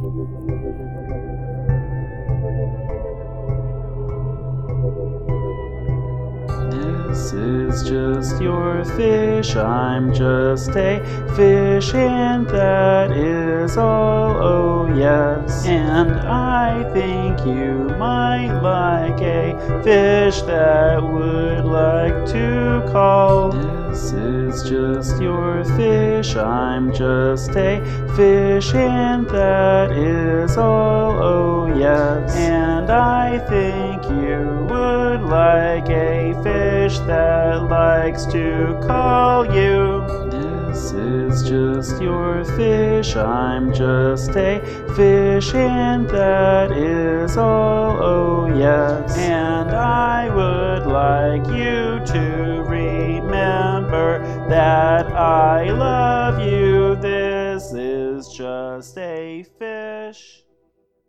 This is just your fish, I'm just a fish, and that is all, oh yes. And I think you might like a fish that would like to call. This is just your fish, I'm just a fish, and that is all, oh yes. And I think you would like a fish that likes to call you. This is just your fish, I'm just a fish, and that is all, oh yes. And I would like you to remember that I love you. This is just a fish.